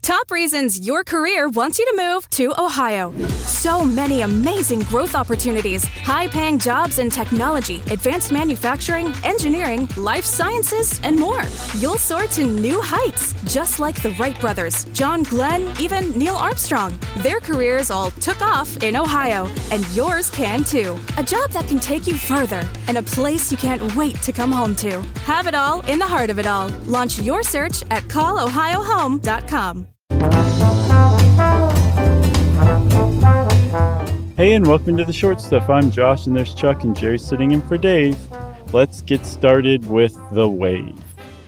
Top reasons your career wants you to move to Ohio. So many amazing growth opportunities, high-paying jobs in technology, advanced manufacturing, engineering, life sciences, and more. You'll soar to new heights, just like the Wright brothers, John Glenn, even Neil Armstrong. Their careers all took off in Ohio, and yours can too. A job that can take you further, and a place you can't wait to come home to. Have it all in the heart of it all. Launch your search at callohiohome.com. Hey, and welcome to the Short Stuff. I'm Josh, and there's Chuck, and Jerry's sitting in for Dave. Let's get started with the wave.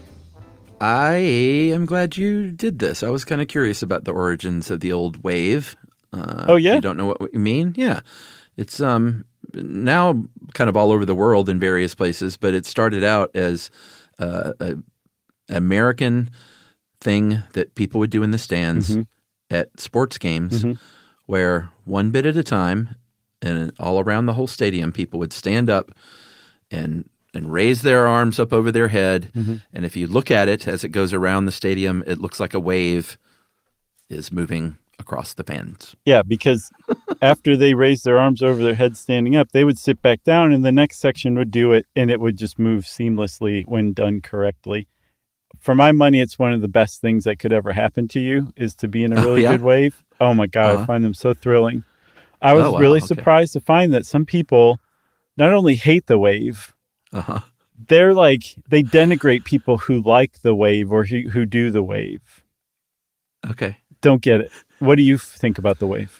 I am glad you did this. I was kind of curious about the origins of the old wave. Oh, yeah? You don't know what you mean? Yeah. It's now kind of all over the world in various places, but it started out as an American thing that people would do in the stands at sports games where one bit at a time and all around the whole stadium, people would stand up and raise their arms up over their head. And if you look at it as it goes around the stadium, it looks like a wave is moving across the fans. Yeah, because after they raised their arms over their head standing up, they would sit back down and the next section would do it, and it would just move seamlessly when done correctly. For my money, it's one of the best things that could ever happen to you is to be in a really good wave. Oh my God, I find them so thrilling. I was really surprised to find that some people not only hate the wave, they're like, they denigrate people who like the wave or who do the wave. Okay. Don't get it. What do you think about the wave?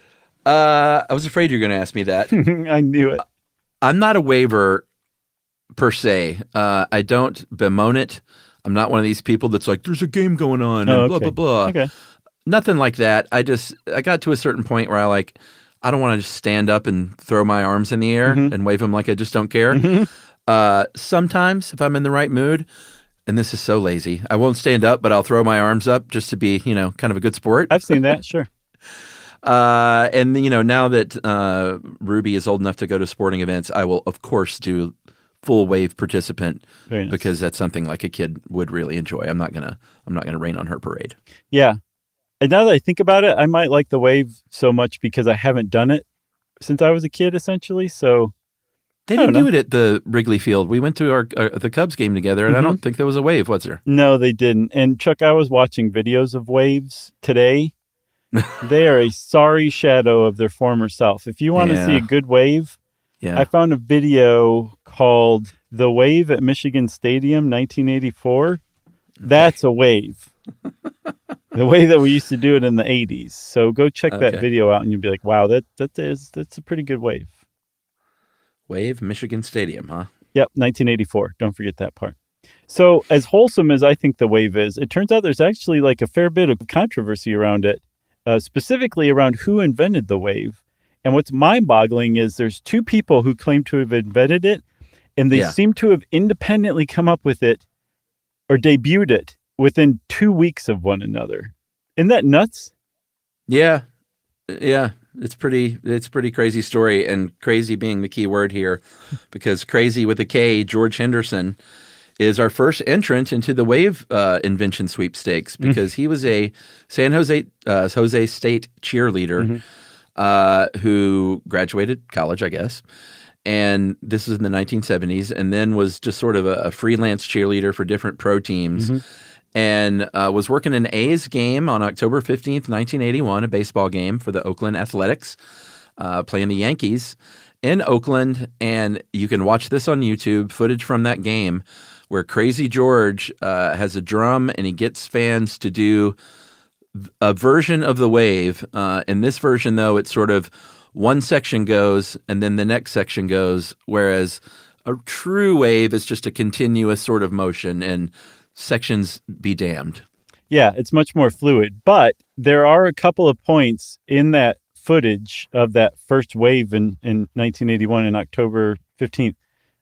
I was afraid you were going to ask me that. I knew it. I'm not a waver per se. I don't bemoan it. I'm not one of these people that's like, there's a game going on and blah, blah, blah. Okay. Nothing like that. I got to a certain point where I don't want to just stand up and throw my arms in the air and wave them like I just don't care. Sometimes if I'm in the right mood, and this is so lazy, I won't stand up, but I'll throw my arms up just to be, kind of a good sport. I've seen that. Sure. And now that Ruby is old enough to go to sporting events, I will of course do full wave participant because that's something like a kid would really enjoy. I'm not gonna rain on her parade. Yeah. And now that I think about it, I might like the wave so much because I haven't done it since I was a kid, essentially. So they didn't do it at the Wrigley Field. We went to the Cubs game together, and I don't think there was a wave, was there? No, they didn't. And Chuck, I was watching videos of waves today. They are a sorry shadow of their former self. If you want to see a good wave, I found a video called "The Wave at Michigan Stadium, 1984." That's a wave. The way that we used to do it in the 80s. So go check that video out and you'll be like, wow, that's a pretty good wave. Wave, Michigan Stadium, huh? Yep, 1984. Don't forget that part. So as wholesome as I think the wave is, it turns out there's actually like a fair bit of controversy around it, specifically around who invented the wave. And what's mind-boggling is there's two people who claim to have invented it, and they seem to have independently come up with it or debuted it within 2 weeks of one another. Isn't that nuts? Yeah. It's pretty crazy story, and crazy being the key word here, because crazy with a K, George Henderson, is our first entrant into the wave invention sweepstakes because he was a San Jose State cheerleader who graduated college, I guess. And this is in the 1970s, and then was just sort of a freelance cheerleader for different pro teams. And was working an A's game on October 15th, 1981, a baseball game for the Oakland Athletics, playing the Yankees in Oakland. And you can watch this on YouTube, footage from that game where Crazy George has a drum and he gets fans to do a version of the wave. In this version, though, it's sort of one section goes and then the next section goes, whereas a true wave is just a continuous sort of motion, and sections be damned. Yeah, it's much more fluid, but there are a couple of points in that footage of that first wave in 1981 in October 15th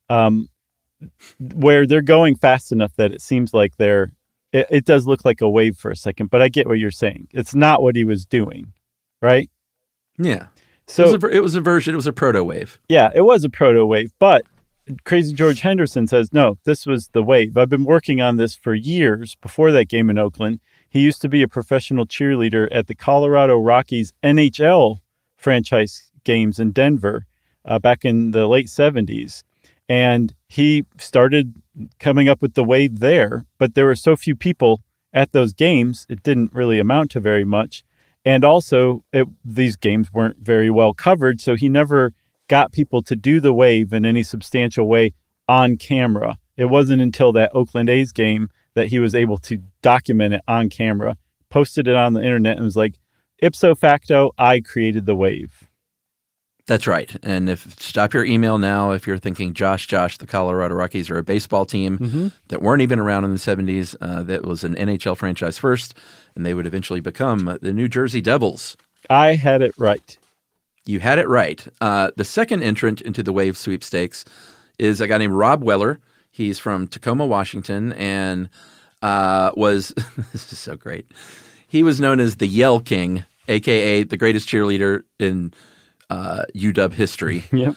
where they're going fast enough that it seems like it does look like a wave for a second, but I get what you're saying. It's not what he was doing, right? Yeah. So it was a version, it was a proto wave. Yeah, it was a proto wave, but Crazy George Henderson says, no, this was the wave. I've been working on this for years before that game in Oakland. He used to be a professional cheerleader at the Colorado Rockies NHL franchise games in Denver back in the late 70s. And he started coming up with the wave there, but there were so few people at those games, it didn't really amount to very much. And also, these games weren't very well covered, so he never got people to do the wave in any substantial way on camera. It wasn't until that Oakland A's game that he was able to document it on camera, posted it on the internet, and was like, ipso facto, I created the wave. That's right. And stop your email now if you're thinking, Josh, the Colorado Rockies are a baseball team that weren't even around in the 70s. That was an NHL franchise first, and they would eventually become the New Jersey Devils. I had it right. You had it right. The second entrant into the wave sweepstakes is a guy named Rob Weller. He's from Tacoma, Washington, and was this is so great. He was known as the Yell King, aka the greatest cheerleader in UW history. Yep.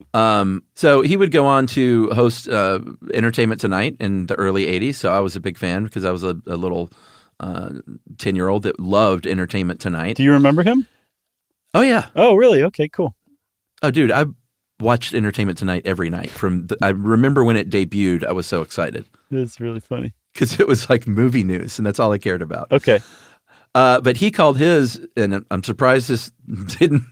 So he would go on to host Entertainment Tonight in the early 80s. So I was a big fan because I was a little 10-year-old that loved Entertainment Tonight. Do you remember him? Oh, yeah. Oh, really? Okay, cool. Oh, dude, I watched Entertainment Tonight every night. I remember when it debuted, I was so excited. It's really funny. Because it was like movie news, and that's all I cared about. Okay. But he called his, and I'm surprised this didn't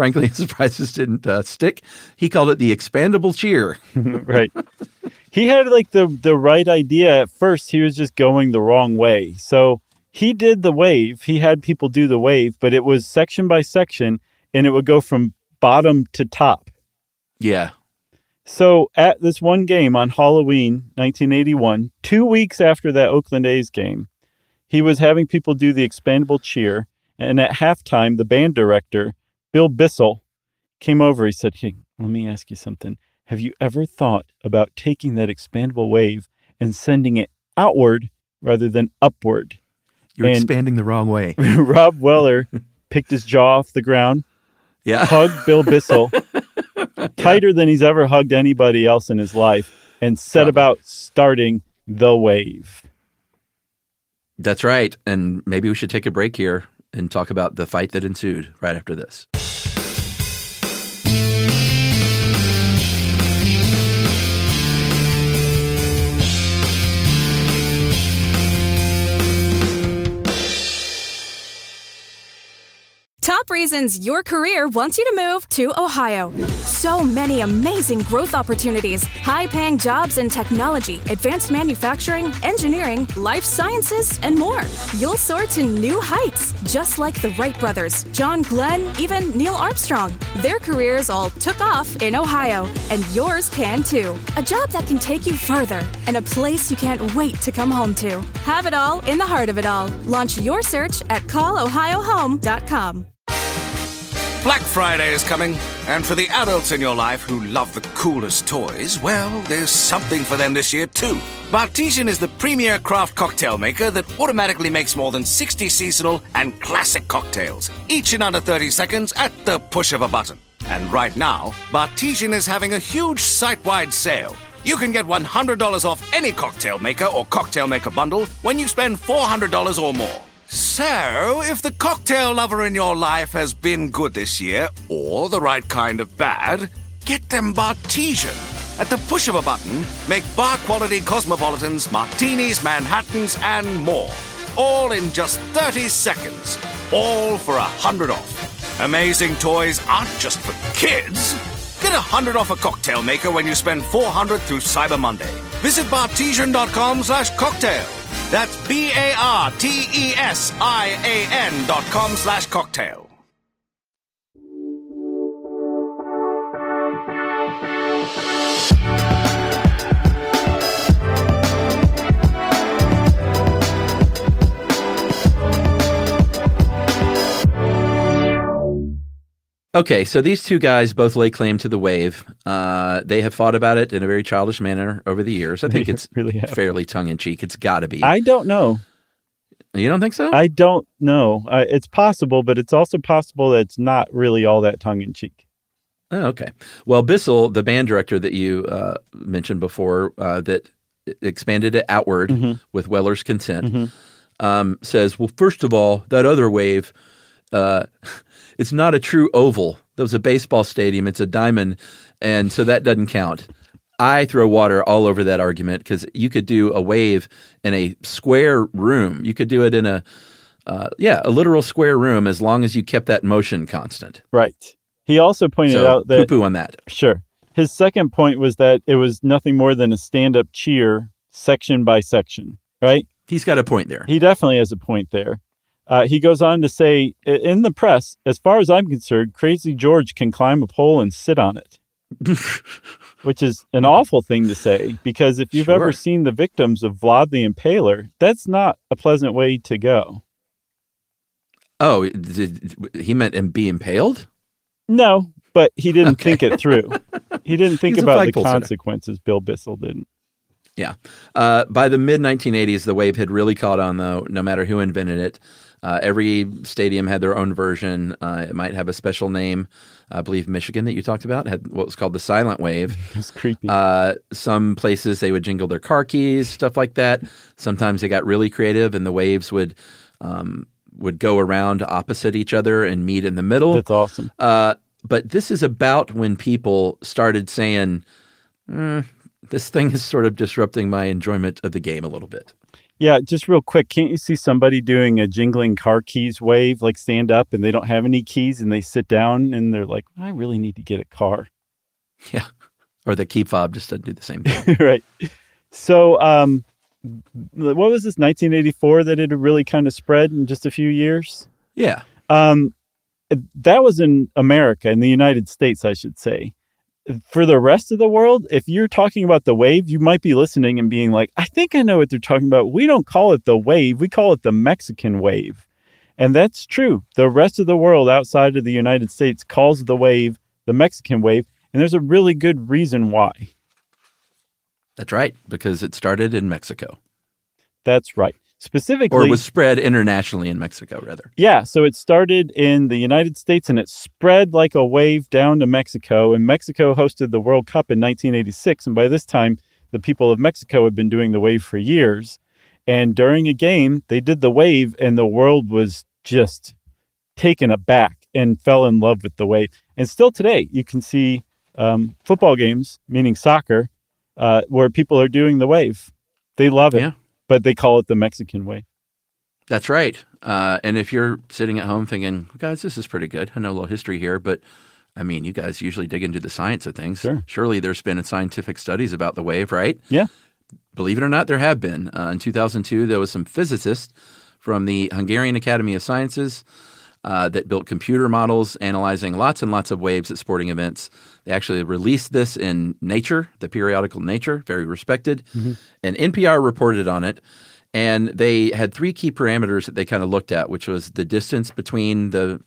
stick. He called it the expandable cheer. Right. He had like the right idea at first. He was just going the wrong way. So he did the wave. He had people do the wave, but it was section by section, and it would go from bottom to top. Yeah. So at this one game on Halloween, 1981, 2 weeks after that Oakland A's game, he was having people do the expandable cheer. And at halftime, the band director, Bill Bissell, came over. He said, "Hey, let me ask you something. Have you ever thought about taking that expandable wave and sending it outward rather than upward?" You're expanding the wrong way. Rob Weller picked his jaw off the ground, hugged Bill Bissell tighter than he's ever hugged anybody else in his life, and set about starting the wave. That's right. And maybe we should take a break here and talk about the fight that ensued right after this. Top reasons your career wants you to move to Ohio. So many amazing growth opportunities, high-paying jobs in technology, advanced manufacturing, engineering, life sciences, and more. You'll soar to new heights, just like the Wright brothers, John Glenn, even Neil Armstrong. Their careers all took off in Ohio, and yours can too. A job that can take you further, and a place you can't wait to come home to. Have it all in the heart of it all. Launch your search at callohiohome.com. Black Friday is coming, and for the adults in your life who love the coolest toys, well, there's something for them this year too. Bartesian is the premier craft cocktail maker that automatically makes more than 60 seasonal and classic cocktails, each in under 30 seconds at the push of a button. And right now, Bartesian is having a huge site-wide sale. You can get $100 off any cocktail maker or cocktail maker bundle when you spend $400 or more. So, if the cocktail lover in your life has been good this year, or the right kind of bad, get them Bartesian. At the push of a button, make bar-quality cosmopolitans, martinis, Manhattans, and more. All in just 30 seconds. All for $100 off. Amazing toys aren't just for kids. Get $100 off a cocktail maker when you spend $400 through Cyber Monday. Visit bartesian.com/cocktail. That's BARTESIAN.com/cocktail. Okay, so these two guys both lay claim to the wave. They have fought about it in a very childish manner over the years. I think it's really fairly tongue-in-cheek. It's got to be. I don't know. You don't think so? I don't know. It's possible, but it's also possible that it's not really all that tongue-in-cheek. Oh, okay. Well, Bissell, the band director that you mentioned before, that expanded it outward with Weller's consent, says, well, first of all, that other wave, it's not a true oval. That was a baseball stadium. It's a diamond. And so that doesn't count. I throw water all over that argument because you could do a wave in a square room. You could do it in a literal square room as long as you kept that motion constant. Right. He also pointed out that poo-poo on that. Sure. His second point was that it was nothing more than a stand-up cheer section by section, right? He's got a point there. He definitely has a point there. He goes on to say, in the press, as far as I'm concerned, Crazy George can climb a pole and sit on it, which is an awful thing to say, because if you've ever seen the victims of Vlad the Impaler, that's not a pleasant way to go. Oh, he meant be impaled? No, but he didn't think it through. He didn't think about the consequences. Bill Bissell didn't. Yeah. By the mid-1980s, the wave had really caught on, though, no matter who invented it. Every stadium had their own version. It might have a special name. I believe Michigan that you talked about had what was called the silent wave. It was creepy. Some places they would jingle their car keys, stuff like that. Sometimes they got really creative, and the waves would go around opposite each other and meet in the middle. That's awesome. But this is about when people started saying, this thing is sort of disrupting my enjoyment of the game a little bit. Yeah, just real quick, can't you see somebody doing a jingling car keys wave, like stand up and they don't have any keys and they sit down and they're like, I really need to get a car. Yeah. Or the key fob just doesn't do the same thing. Right. So what was this, 1984 that it really kind of spread in just a few years? Yeah. That was in America, in the United States, I should say. For the rest of the world, if you're talking about the wave, you might be listening and being like, I think I know what they're talking about. We don't call it the wave. We call it the Mexican wave. And that's true. The rest of the world outside of the United States calls the wave the Mexican wave. And there's a really good reason why. That's right, because it started in Mexico. That's right. Specifically, or was spread internationally in Mexico, rather. Yeah, so it started in the United States and it spread like a wave down to Mexico. And Mexico hosted the World Cup in 1986. And by this time, the people of Mexico had been doing the wave for years. And during a game, they did the wave and the world was just taken aback and fell in love with the wave. And still today, you can see football games, meaning soccer, where people are doing the wave. They love it. Yeah. But they call it the Mexican way. That's right. And if you're sitting at home thinking, guys, this is pretty good. I know a little history here, but I mean, you guys usually dig into the science of things. Sure. Surely there's been scientific studies about the wave, right? Yeah. Believe it or not, there have been. In 2002, there was some physicists from the Hungarian Academy of Sciences that built computer models analyzing lots and lots of waves at sporting events. They actually released this in Nature, the periodical Nature, very respected. Mm-hmm. And NPR reported on it. And they had three key parameters that they kind of looked at, which was the distance between the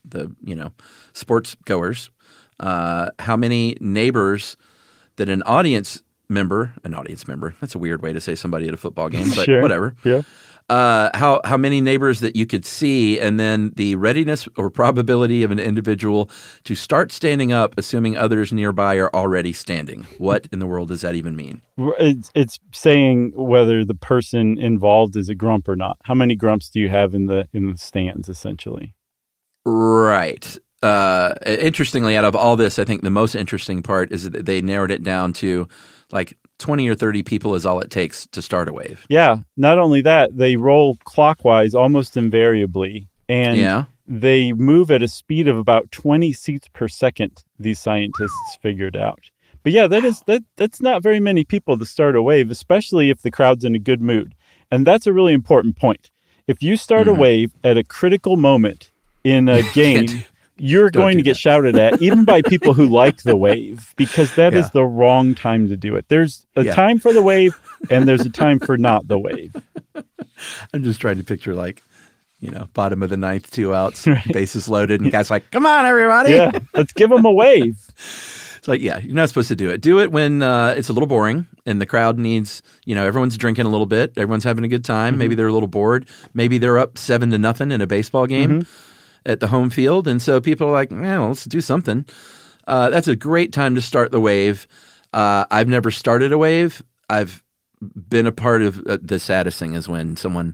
sports goers, how many neighbors that an audience member, that's a weird way to say somebody at a football game, but sure. Whatever. Yeah. How many neighbors that you could see, and then the readiness or probability of an individual to start standing up, assuming others nearby are already standing. What in the world does that even mean? It's saying whether the person involved is a grump or not. How many grumps do you have in the stands, essentially? Right. Interestingly, out of all this, I think the most interesting part is that they narrowed it down to like 20 or 30 people is all it takes to start a wave. Yeah. Not only that, they roll clockwise almost invariably. And they move at a speed of about 20 seats per second, these scientists figured out. But yeah, that's not very many people to start a wave, especially if the crowd's in a good mood. And that's a really important point. If you start a wave at a critical moment in a game, you're going to get shouted at, even by people who like the wave, because that is the wrong time to do it. There's a time for the wave, and there's a time for not the wave. I'm just trying to picture, bottom of the ninth, 2 outs, bases loaded, and guys like, come on, everybody. Yeah, let's give them a wave. It's like, you're not supposed to do it. Do it when it's a little boring and the crowd needs, everyone's drinking a little bit. Everyone's having a good time. Mm-hmm. Maybe they're a little bored. Maybe they're up 7-0 in a baseball game. Mm-hmm. At the home field, and so people are like, let's do something. That's a great time to start the wave. I've never started a wave. I've been a part of the saddest thing is when someone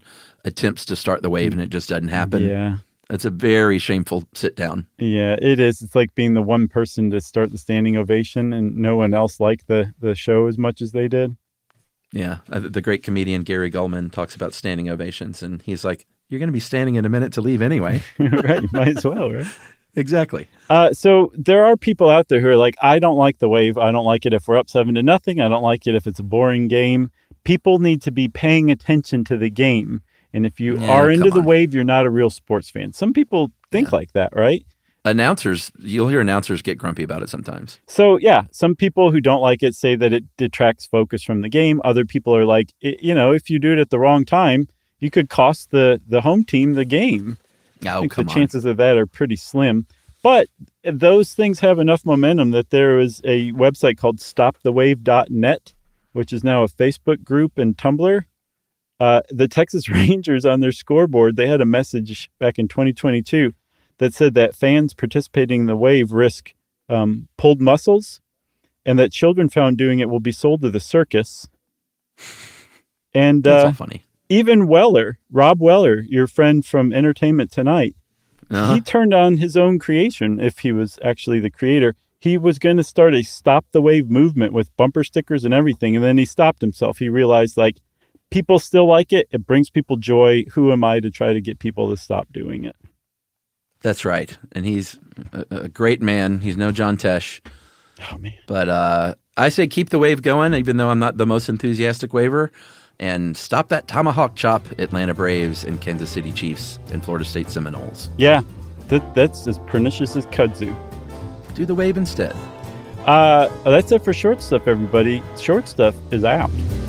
attempts to start the wave and it just doesn't happen. Yeah. It's a very shameful sit down. Yeah, it is. It's like being the one person to start the standing ovation and no one else liked the show as much as they did. Yeah. The great comedian Gary Gulman talks about standing ovations, and he's like, you're going to be standing in a minute to leave anyway. Right. You might as well, right? Exactly. So there are people out there who are like, I don't like the wave. I don't like it if we're up 7-0. I don't like it if it's a boring game. People need to be paying attention to the game. And if you are into the wave, you're not a real sports fan. Some people think like that, right? You'll hear announcers get grumpy about it sometimes. So, yeah, some people who don't like it say that it detracts focus from the game. Other people are like, if you do it at the wrong time, you could cost the home team the game. Oh, I think the chances of that are pretty slim. But those things have enough momentum that there is a website called stopthewave.net, which is now a Facebook group and Tumblr. The Texas Rangers on their scoreboard, they had a message back in 2022 that said that fans participating in the wave risk pulled muscles, and that children found doing it will be sold to the circus. And that's all funny. Even Rob Weller, your friend from Entertainment Tonight, he turned on his own creation. If he was actually the creator, he was going to start a Stop the Wave movement with bumper stickers and everything. And then he stopped himself. He realized, like, people still like it. It brings people joy. Who am I to try to get people to stop doing it? That's right. And he's a great man. He's no John Tesh. Oh, man. But I say keep the wave going, even though I'm not the most enthusiastic waver. And stop that tomahawk chop, Atlanta Braves and Kansas City Chiefs and Florida State Seminoles. Yeah, that's as pernicious as kudzu. Do the wave instead. That's it for Short Stuff, everybody. Short Stuff is out.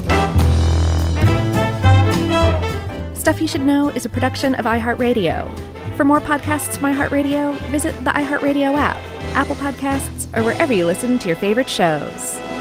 Stuff You Should Know is a production of iHeartRadio. For more podcasts from iHeartRadio, visit the iHeartRadio app, Apple Podcasts, or wherever you listen to your favorite shows.